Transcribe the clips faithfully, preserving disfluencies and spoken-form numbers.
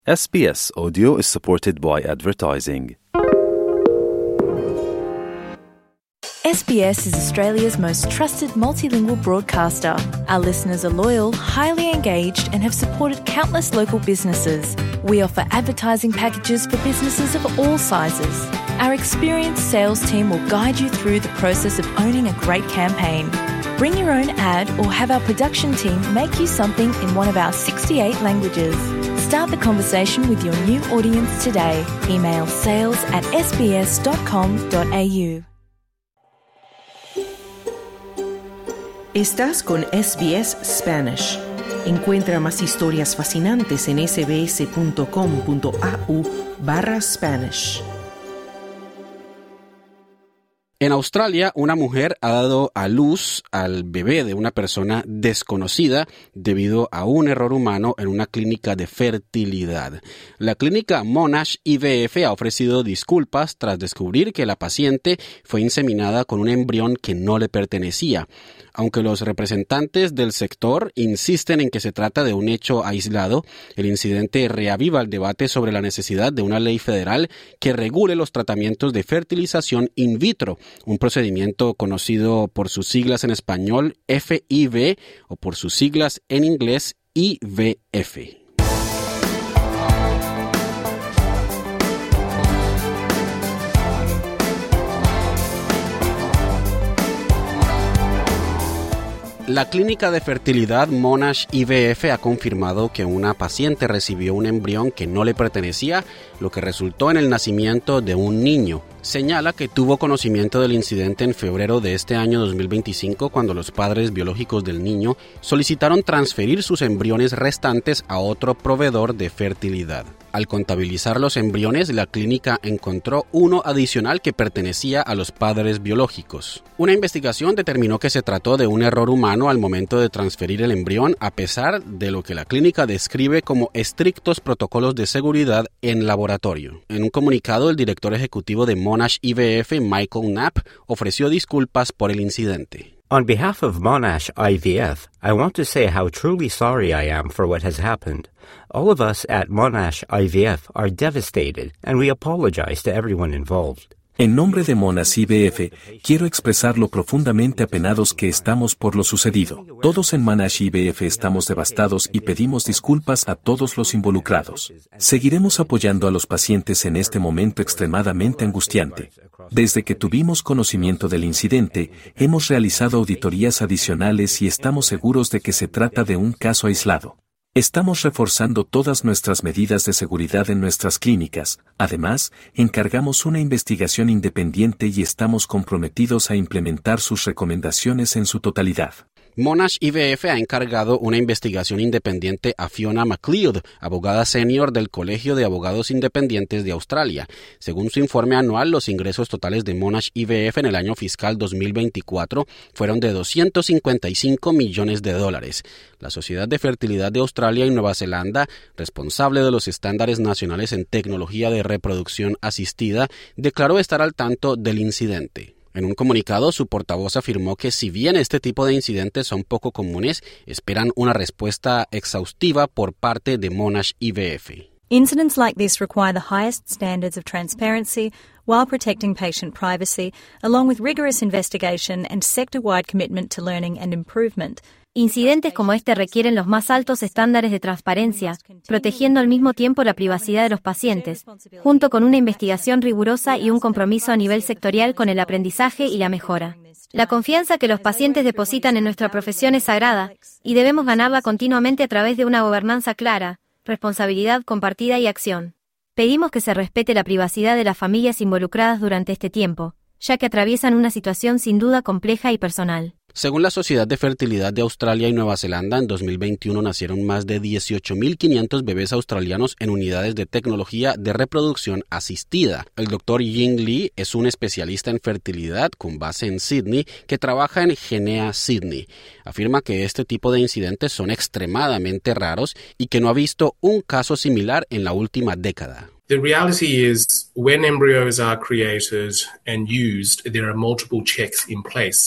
S B S Audio is supported by advertising. S B S is Australia's most trusted multilingual broadcaster. Our listeners are loyal, highly engaged, and have supported countless local businesses. We offer advertising packages for businesses of all sizes. Our experienced sales team will guide you through the process of owning a great campaign. Bring your own ad or have our production team make you something in one of our sixty-eight languages. Start the conversation with your new audience today. Email sales at s b s dot com dot a u. Estás con S B S Spanish. Encuentra más historias fascinantes en sbs.com.au barra Spanish. En Australia, una mujer ha dado a luz al bebé de una persona desconocida debido a un error humano en una clínica de fertilidad. La clínica Monash I V F ha ofrecido disculpas tras descubrir que la paciente fue inseminada con un embrión que no le pertenecía. Aunque los representantes del sector insisten en que se trata de un hecho aislado, el incidente reaviva el debate sobre la necesidad de una ley federal que regule los tratamientos de fertilización in vitro, un procedimiento conocido por sus siglas en español F I V o por sus siglas en inglés I V F. La clínica de fertilidad Monash I V F ha confirmado que una paciente recibió un embrión que no le pertenecía, lo que resultó en el nacimiento de un niño. Señala que tuvo conocimiento del incidente en febrero de este año dos mil veinticinco cuando los padres biológicos del niño solicitaron transferir sus embriones restantes a otro proveedor de fertilidad. Al contabilizar los embriones, la clínica encontró uno adicional que pertenecía a los padres biológicos. Una investigación determinó que se trató de un error humano al momento de transferir el embrión, a pesar de lo que la clínica describe como estrictos protocolos de seguridad en laboratorio. En un comunicado, el director ejecutivo de Monash I V F, Michael Knapp, ofreció disculpas por el incidente. On behalf of Monash I V F, I want to say how truly sorry I am for what has happened. All of us at Monash I V F are devastated, and we apologize to everyone involved. En nombre de Monash I V F, quiero expresar lo profundamente apenados que estamos por lo sucedido. Todos en Monash I V F estamos devastados y pedimos disculpas a todos los involucrados. Seguiremos apoyando a los pacientes en este momento extremadamente angustiante. Desde que tuvimos conocimiento del incidente, hemos realizado auditorías adicionales y estamos seguros de que se trata de un caso aislado. Estamos reforzando todas nuestras medidas de seguridad en nuestras clínicas. Además, encargamos una investigación independiente y estamos comprometidos a implementar sus recomendaciones en su totalidad. Monash I V F ha encargado una investigación independiente a Fiona McLeod, abogada senior del Colegio de Abogados Independientes de Australia. Según su informe anual, los ingresos totales de Monash I V F en el año fiscal dos mil veinticuatro fueron de doscientos cincuenta y cinco millones de dólares. La Sociedad de Fertilidad de Australia y Nueva Zelanda, responsable de los estándares nacionales en tecnología de reproducción asistida, declaró estar al tanto del incidente. En un comunicado, su portavoz afirmó que si bien este tipo de incidentes son poco comunes, esperan una respuesta exhaustiva por parte de Monash I V F. Incidents like this require the highest standards of transparency while protecting patient privacy, along with rigorous investigation and sector-wide commitment to learning and improvement. Incidentes como este requieren los más altos estándares de transparencia, protegiendo al mismo tiempo la privacidad de los pacientes, junto con una investigación rigurosa y un compromiso a nivel sectorial con el aprendizaje y la mejora. La confianza que los pacientes depositan en nuestra profesión es sagrada, y debemos ganarla continuamente a través de una gobernanza clara, responsabilidad compartida y acción. Pedimos que se respete la privacidad de las familias involucradas durante este tiempo, ya que atraviesan una situación sin duda compleja y personal. Según la Sociedad de Fertilidad de Australia y Nueva Zelanda, en dos mil veintiuno nacieron más de dieciocho mil quinientos bebés australianos en unidades de tecnología de reproducción asistida. El doctor Ying Lee es un especialista en fertilidad con base en Sydney que trabaja en Genea Sydney. Afirma que este tipo de incidentes son extremadamente raros y que no ha visto un caso similar en la última década. The reality is, when embryos are created and used, there are multiple checks in place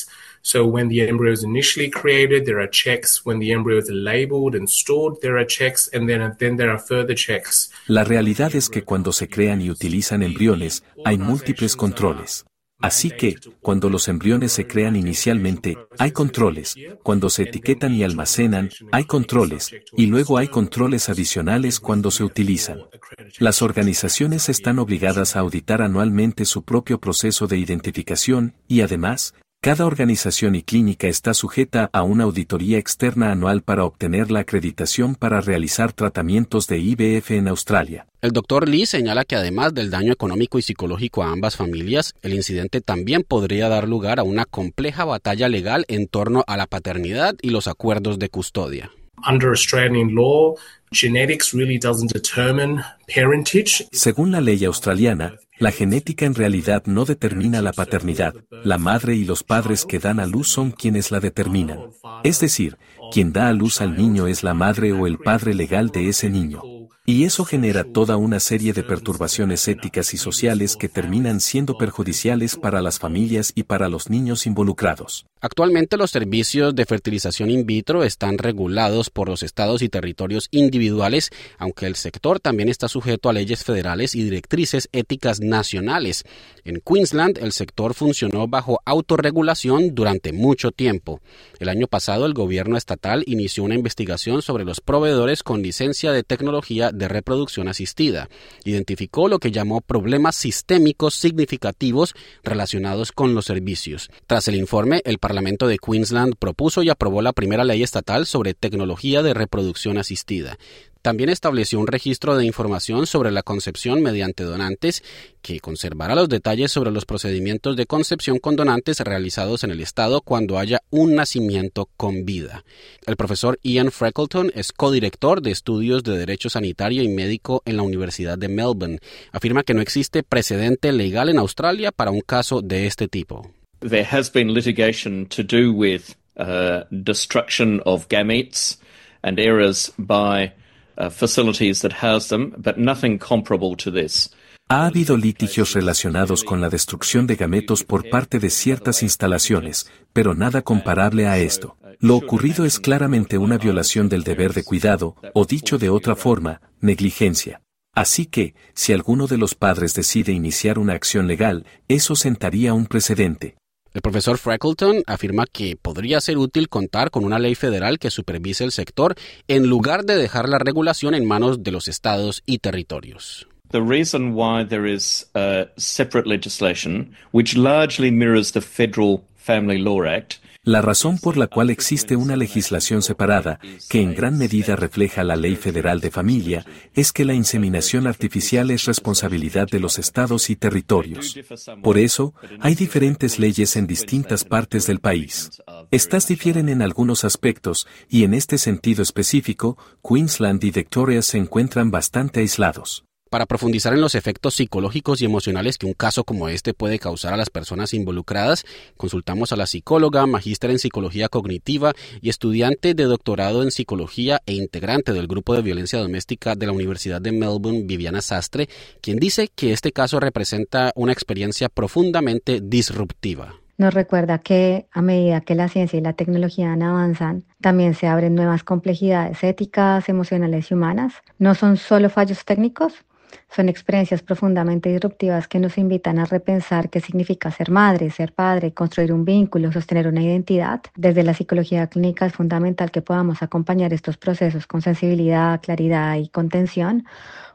So when the embryo is initially created, there are checks. When the embryo is labeled and stored, there are checks, and then, then there are further checks. La realidad es que cuando se crean y utilizan embriones, hay múltiples controles. Así que, cuando los embriones se crean inicialmente, hay controles. Cuando se etiquetan y almacenan, hay controles. Y luego hay controles adicionales cuando se utilizan. Las organizaciones están obligadas a auditar anualmente su propio proceso de identificación y, además, cada organización y clínica está sujeta a una auditoría externa anual para obtener la acreditación para realizar tratamientos de I V F en Australia. El doctor Lee señala que además del daño económico y psicológico a ambas familias, el incidente también podría dar lugar a una compleja batalla legal en torno a la paternidad y los acuerdos de custodia. Under Australian law, genetics really doesn't determine parentage. Según la ley australiana, la genética en realidad no determina la paternidad. La madre y los padres que dan a luz son quienes la determinan. Es decir, quien da a luz al niño es la madre o el padre legal de ese niño. Y eso genera toda una serie de perturbaciones éticas y sociales que terminan siendo perjudiciales para las familias y para los niños involucrados. Actualmente los servicios de fertilización in vitro están regulados por los estados y territorios individuales, aunque el sector también está sujeto a leyes federales y directrices éticas nacionales. En Queensland, el sector funcionó bajo autorregulación durante mucho tiempo. El año pasado, el gobierno estatal inició una investigación sobre los proveedores con licencia de tecnología de reproducción asistida. Identificó lo que llamó problemas sistémicos significativos relacionados con los servicios. Tras el informe, el Parlamento de Queensland propuso y aprobó la primera ley estatal sobre tecnología de reproducción asistida. También estableció un registro de información sobre la concepción mediante donantes que conservará los detalles sobre los procedimientos de concepción con donantes realizados en el estado cuando haya un nacimiento con vida. El profesor Ian Freckleton es codirector de estudios de Derecho Sanitario y Médico en la Universidad de Melbourne. Afirma que no existe precedente legal en Australia para un caso de este tipo. There has been litigation to do with uh, destruction of gametes and errors by Uh, facilities that house them, but nothing comparable to this. Ha habido litigios relacionados con la destrucción de gametos por parte de ciertas instalaciones, pero nada comparable a esto. Lo ocurrido es claramente una violación del deber de cuidado, o dicho de otra forma, negligencia. Así que, si alguno de los padres decide iniciar una acción legal, eso sentaría un precedente. El profesor Freckleton afirma que podría ser útil contar con una ley federal que supervise el sector en lugar de dejar la regulación en manos de los estados y territorios. The reason why there is uh, separate legislation, which largely mirrors the Federal Family Law Act, La razón por la cual existe una legislación separada, que en gran medida refleja la Ley Federal de Familia, es que la inseminación artificial es responsabilidad de los estados y territorios. Por eso, hay diferentes leyes en distintas partes del país. Estas difieren en algunos aspectos, y en este sentido específico, Queensland y Victoria se encuentran bastante aislados. Para profundizar en los efectos psicológicos y emocionales que un caso como este puede causar a las personas involucradas, consultamos a la psicóloga, magíster en psicología cognitiva y estudiante de doctorado en psicología e integrante del grupo de violencia doméstica de la Universidad de Melbourne, Viviana Sastre, quien dice que este caso representa una experiencia profundamente disruptiva. Nos recuerda que a medida que la ciencia y la tecnología avanzan, también se abren nuevas complejidades éticas, emocionales y humanas. No son solo fallos técnicos, son experiencias profundamente disruptivas que nos invitan a repensar qué significa ser madre, ser padre, construir un vínculo, sostener una identidad. Desde la psicología clínica es fundamental que podamos acompañar estos procesos con sensibilidad, claridad y contención,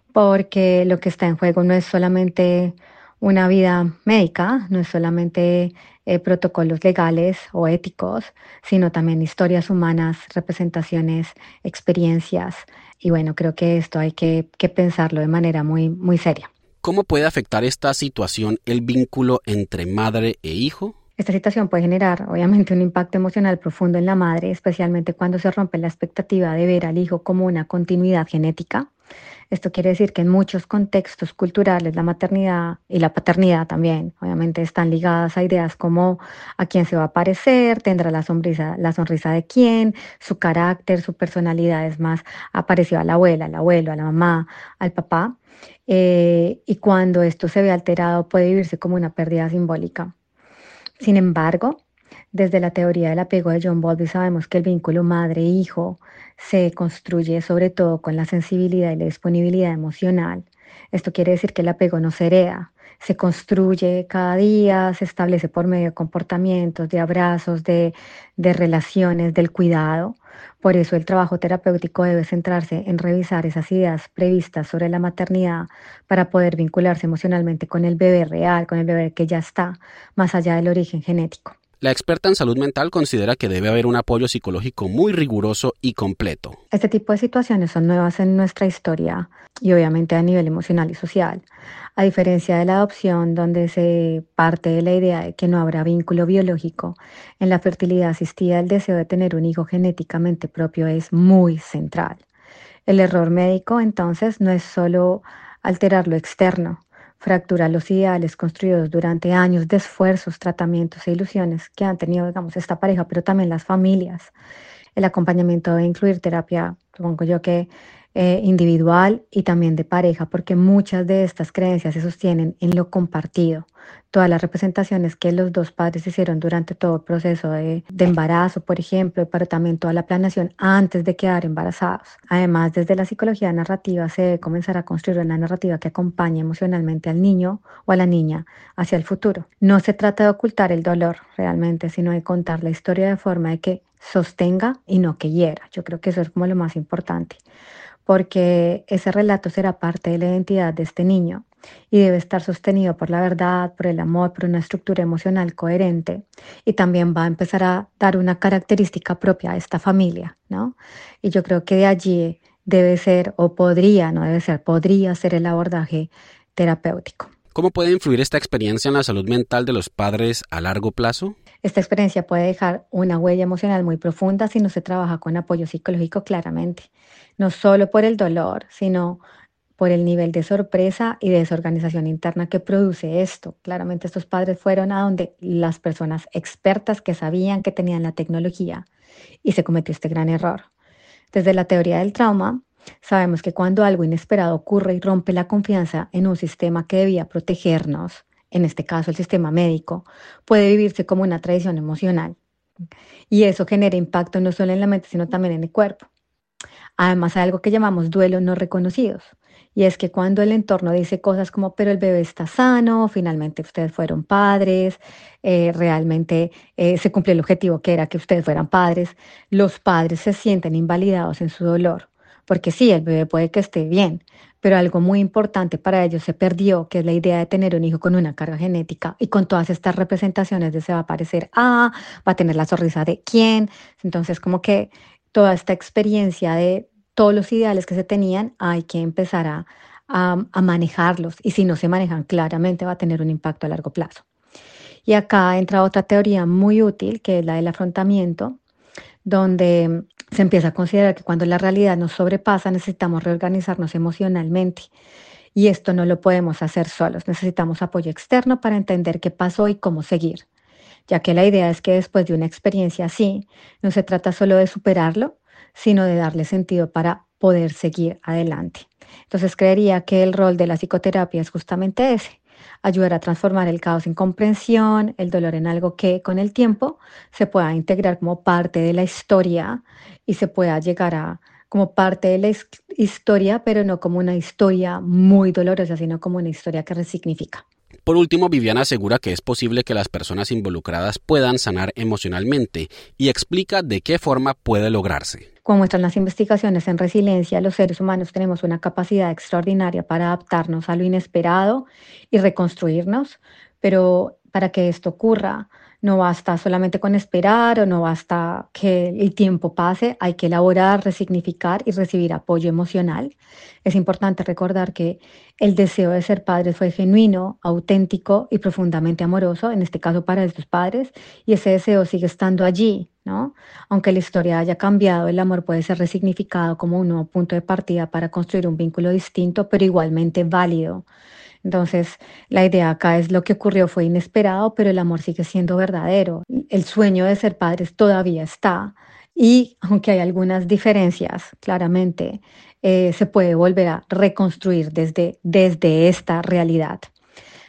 porque lo que está en juego no es solamente una vida médica, no es solamente eh, protocolos legales o éticos, sino también historias humanas, representaciones, experiencias. Y bueno, creo que esto hay que, que pensarlo de manera muy, muy seria. ¿Cómo puede afectar esta situación el vínculo entre madre e hijo? Esta situación puede generar, obviamente, un impacto emocional profundo en la madre, especialmente cuando se rompe la expectativa de ver al hijo como una continuidad genética. Esto quiere decir que en muchos contextos culturales la maternidad y la paternidad también, obviamente, están ligadas a ideas como a quién se va a parecer, tendrá la sonrisa, la sonrisa de quién, su carácter, su personalidad es más parecido a la abuela, al abuelo, a la mamá, al papá. Eh, y cuando esto se ve alterado puede vivirse como una pérdida simbólica. Sin embargo, Desde la teoría del apego de John Bowlby sabemos que el vínculo madre-hijo se construye sobre todo con la sensibilidad y la disponibilidad emocional. Esto quiere decir que el apego no se hereda, se construye cada día, se establece por medio de comportamientos, de abrazos, de, de relaciones, del cuidado. Por eso el trabajo terapéutico debe centrarse en revisar esas ideas previstas sobre la maternidad para poder vincularse emocionalmente con el bebé real, con el bebé que ya está, más allá del origen genético. La experta en salud mental considera que debe haber un apoyo psicológico muy riguroso y completo. Este tipo de situaciones son nuevas en nuestra historia y obviamente a nivel emocional y social. A diferencia de la adopción, donde se parte de la idea de que no habrá vínculo biológico, en la fertilidad asistida el deseo de tener un hijo genéticamente propio es muy central. El error médico, entonces, no es solo alterar lo externo, fractura los ideales construidos durante años de esfuerzos, tratamientos e ilusiones que han tenido, digamos, esta pareja, pero también las familias. El acompañamiento debe incluir terapia, supongo yo que eh, individual y también de pareja, porque muchas de estas creencias se sostienen en lo compartido. Todas las representaciones que los dos padres hicieron durante todo el proceso de, de embarazo, por ejemplo, pero también toda la planeación antes de quedar embarazados. Además, desde la psicología narrativa se debe comenzar a construir una narrativa que acompañe emocionalmente al niño o a la niña hacia el futuro. No se trata de ocultar el dolor realmente, sino de contar la historia de forma de que sostenga y no que hiera. Yo creo que eso es como lo más importante, porque ese relato será parte de la identidad de este niño y debe estar sostenido por la verdad, por el amor, por una estructura emocional coherente, y también va a empezar a dar una característica propia a esta familia, ¿no? Y yo creo que de allí debe ser, o podría, no debe ser, podría ser el abordaje terapéutico. ¿Cómo puede influir esta experiencia en la salud mental de los padres a largo plazo? Esta experiencia puede dejar una huella emocional muy profunda si no se trabaja con apoyo psicológico claramente, no solo por el dolor, sino por el nivel de sorpresa y desorganización interna que produce esto. Claramente estos padres fueron a donde las personas expertas que sabían que tenían la tecnología y se cometió este gran error. Desde la teoría del trauma, sabemos que cuando algo inesperado ocurre y rompe la confianza en un sistema que debía protegernos, en este caso el sistema médico, puede vivirse como una traición emocional. Y eso genera impacto no solo en la mente, sino también en el cuerpo. Además, hay algo que llamamos duelos no reconocidos. Y es que cuando el entorno dice cosas como, pero el bebé está sano, finalmente ustedes fueron padres, eh, realmente eh, se cumplió el objetivo que era que ustedes fueran padres, los padres se sienten invalidados en su dolor. Porque sí, el bebé puede que esté bien, pero algo muy importante para ellos se perdió, que es la idea de tener un hijo con una carga genética y con todas estas representaciones de se va a parecer a, va a tener la sonrisa de quién. Entonces, como que toda esta experiencia de todos los ideales que se tenían, hay que empezar a, a, a manejarlos, y si no se manejan claramente va a tener un impacto a largo plazo. Y acá entra otra teoría muy útil, que es la del afrontamiento, donde se empieza a considerar que cuando la realidad nos sobrepasa necesitamos reorganizarnos emocionalmente, y esto no lo podemos hacer solos, necesitamos apoyo externo para entender qué pasó y cómo seguir, ya que la idea es que después de una experiencia así, no se trata solo de superarlo, sino de darle sentido para poder seguir adelante. Entonces creería que el rol de la psicoterapia es justamente ese: ayudar a transformar el caos en comprensión, el dolor en algo que con el tiempo se pueda integrar como parte de la historia y se pueda llegar a como parte de la historia, pero no como una historia muy dolorosa, sino como una historia que resignifica. Por último, Viviana asegura que es posible que las personas involucradas puedan sanar emocionalmente y explica de qué forma puede lograrse. Como muestran las investigaciones en resiliencia, los seres humanos tenemos una capacidad extraordinaria para adaptarnos a lo inesperado y reconstruirnos, pero para que esto ocurra, no basta solamente con esperar o no basta que el tiempo pase, hay que elaborar, resignificar y recibir apoyo emocional. Es importante recordar que el deseo de ser padres fue genuino, auténtico y profundamente amoroso, en este caso para estos padres, y ese deseo sigue estando allí, ¿no? Aunque la historia haya cambiado, el amor puede ser resignificado como un nuevo punto de partida para construir un vínculo distinto, pero igualmente válido. Entonces, la idea acá es: lo que ocurrió fue inesperado, pero el amor sigue siendo verdadero. El sueño de ser padres todavía está, y aunque hay algunas diferencias, claramente, eh, se puede volver a reconstruir desde, desde esta realidad.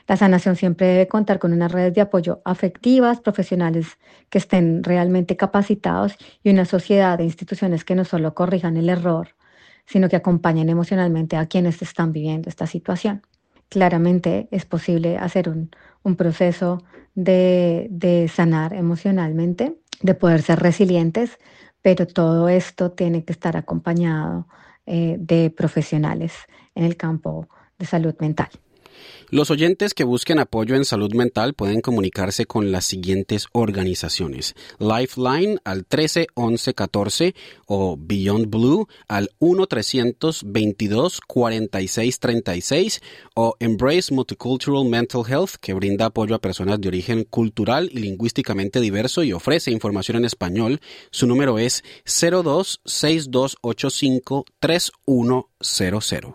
La sanación siempre debe contar con unas redes de apoyo afectivas, profesionales que estén realmente capacitados y una sociedad de instituciones que no solo corrijan el error, sino que acompañen emocionalmente a quienes están viviendo esta situación. Claramente es posible hacer un, un proceso de, de sanar emocionalmente, de poder ser resilientes, pero todo esto tiene que estar acompañado eh, de profesionales en el campo de salud mental. Los oyentes que busquen apoyo en salud mental pueden comunicarse con las siguientes organizaciones: Lifeline al trece once catorce o Beyond Blue al uno trescientos veintidós cuarenta y seis treinta y seis o Embrace Multicultural Mental Health, que brinda apoyo a personas de origen cultural y lingüísticamente diverso y ofrece información en español. Su número es cero dos seis dos ocho cinco tres uno cero cero.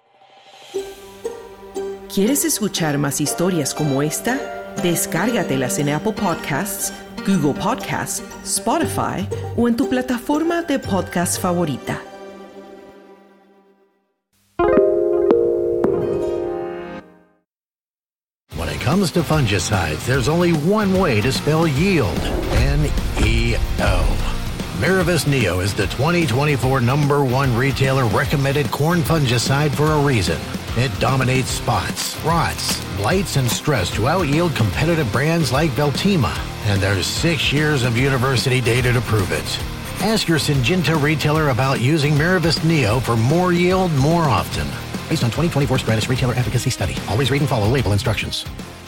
¿Quieres escuchar más historias como esta? Descárgatelas en Apple Podcasts, Google Podcasts, Spotify o en tu plataforma de podcast favorita. When it comes to fungicides, there's only one way to spell yield. N E O. Miravis Neo is the twenty twenty-four number one retailer recommended corn fungicide for a reason. It dominates spots, rots, blights, and stress to out-yield competitive brands like Veltima. And there's six years of university data to prove it. Ask your Syngenta retailer about using Miravis Neo for more yield more often. Based on twenty twenty-four Stratus Retailer Efficacy Study. Always read and follow label instructions.